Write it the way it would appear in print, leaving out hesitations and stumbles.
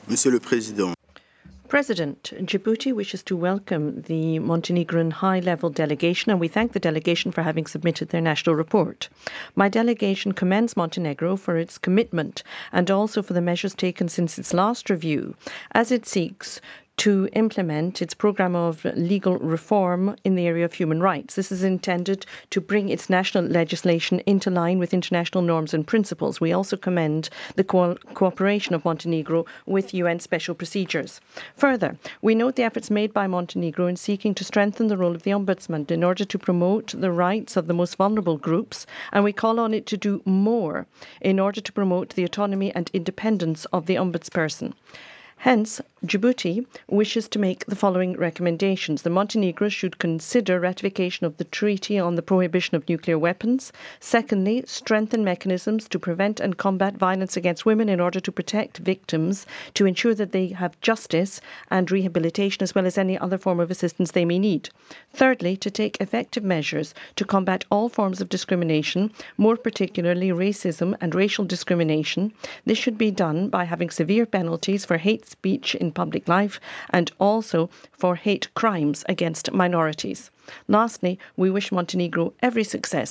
Monsieur le Président, President, Djibouti wishes to welcome the Montenegrin high-level delegation, and we thank the delegation for having submitted their national report. My delegation commends Montenegro for its commitment and also for the measures taken since its last review, as it seeks to implement its program of legal reform in the area of human rights. This is intended to bring its national legislation into line with international norms and principles. We also commend the cooperation of Montenegro with UN special procedures. Further, we note the efforts made by Montenegro in seeking to strengthen the role of the Ombudsman in order to promote the rights of the most vulnerable groups, and we call on it to do more in order to promote the autonomy and independence of the Ombudsperson. Hence, Djibouti wishes to make the following recommendations. The Montenegro should consider ratification of the Treaty on the Prohibition of Nuclear Weapons. Secondly, strengthen mechanisms to prevent and combat violence against women in order to protect victims, to ensure that they have justice and rehabilitation as well as any other form of assistance they may need. Thirdly, to take effective measures to combat all forms of discrimination, more particularly racism and racial discrimination. This should be done by having severe penalties for hate speech in public life and also for hate crimes against minorities. Lastly, we wish Montenegro every success